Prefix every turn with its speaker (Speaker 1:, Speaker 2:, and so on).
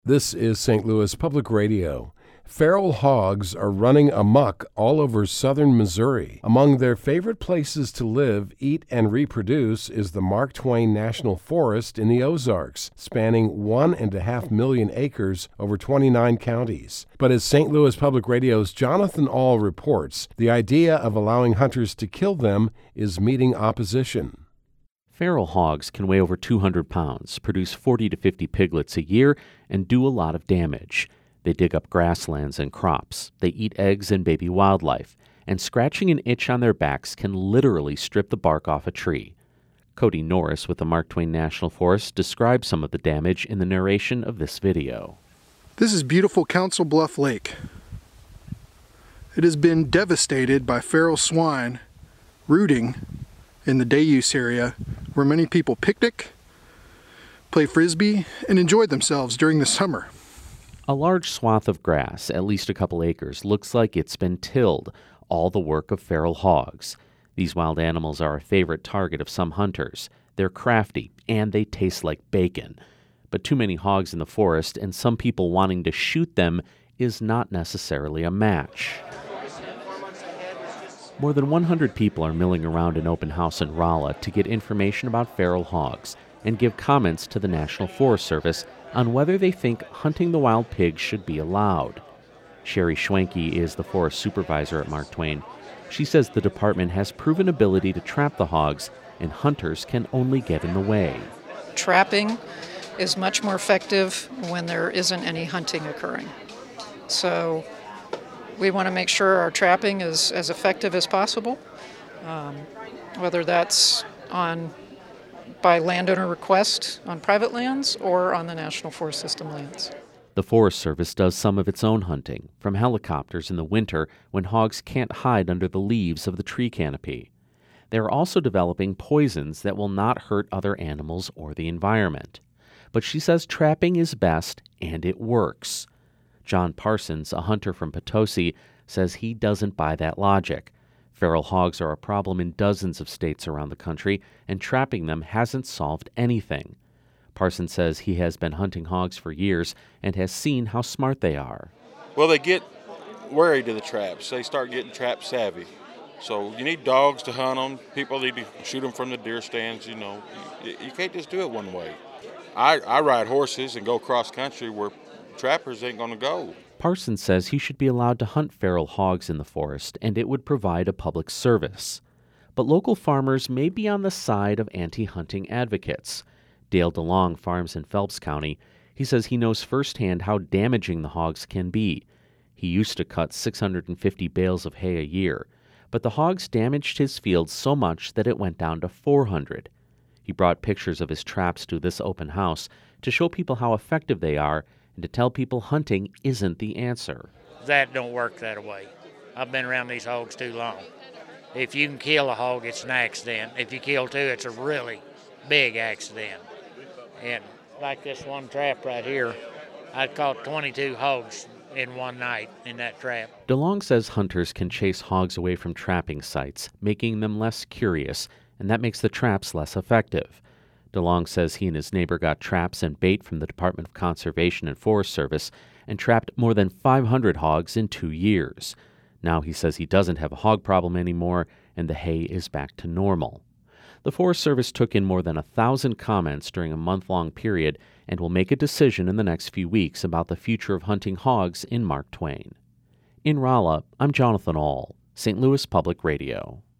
Speaker 1: This is St. Louis Public Radio. Feral hogs are running amok all over southern Missouri. Among their favorite places to live, eat, and reproduce is the Mark Twain National Forest in the Ozarks, spanning 1.5 million acres over 29 counties. But as St. Louis Public Radio's Jonathan Ahl reports, the idea of allowing hunters to kill them is meeting opposition.
Speaker 2: Feral hogs can weigh over 200 pounds, produce 40 to 50 piglets a year, and do a lot of damage. They dig up grasslands and crops. They eat eggs and baby wildlife. And scratching an itch on their backs can literally strip the bark off a tree. Cody Norris with the Mark Twain National Forest describes some of the damage in the narration of this video.
Speaker 3: This is beautiful Council Bluff Lake. It has been devastated by feral swine rooting in the day use area where many people picnic, play frisbee, and enjoy themselves during the summer.
Speaker 2: A large swath of grass, at least a couple acres, looks like it's been tilled, all the work of feral hogs. These wild animals are a favorite target of some hunters. They're crafty, and they taste like bacon. But too many hogs in the forest and some people wanting to shoot them is not necessarily a match. More than 100 people are milling around an open house in Rolla to get information about feral hogs and give comments to the National Forest Service on whether they think hunting the wild pigs should be allowed. Sherry Schwenke is the forest supervisor at Mark Twain. She says the department has proven ability to trap the hogs, and hunters can only get in the way.
Speaker 4: Trapping is much more effective when there isn't any hunting occurring. So we want to make sure our trapping is as effective as possible, whether that's by landowner request on private lands or on the National Forest System lands.
Speaker 2: The Forest Service does some of its own hunting, from helicopters in the winter when hogs can't hide under the leaves of the tree canopy. They are also developing poisons that will not hurt other animals or the environment. But she says trapping is best, and it works. John Parsons, a hunter from Potosi, says he doesn't buy that logic. Feral hogs are a problem in dozens of states around the country, and trapping them hasn't solved anything. Parsons says he has been hunting hogs for years and has seen how smart they are.
Speaker 5: Well, they get wary to the traps. They start getting trap savvy. So you need dogs to hunt them. People need to shoot them from the deer stands, you know. You can't just do it one way. I ride horses and go cross country where trappers ain't going to go.
Speaker 2: Parsons says he should be allowed to hunt feral hogs in the forest, and it would provide a public service. But local farmers may be on the side of anti-hunting advocates. Dale DeLong farms in Phelps County. He says he knows firsthand how damaging the hogs can be. He used to cut 650 bales of hay a year, but the hogs damaged his fields so much that it went down to 400. He brought pictures of his traps to this open house to show people how effective they are and to tell people hunting isn't the answer.
Speaker 6: That don't work that way. I've been around these hogs too long. If you can kill a hog, it's an accident. If you kill two, it's a really big accident. And like this one trap right here, I caught 22 hogs in one night in that trap.
Speaker 2: DeLong says hunters can chase hogs away from trapping sites, making them less curious, and that makes the traps less effective. DeLong says he and his neighbor got traps and bait from the Department of Conservation and Forest Service and trapped more than 500 hogs in 2 years. Now he says he doesn't have a hog problem anymore, and the hay is back to normal. The Forest Service took in more than 1,000 comments during a month-long period and will make a decision in the next few weeks about the future of hunting hogs in Mark Twain. In Rolla, I'm Jonathan Ahl, St. Louis Public Radio.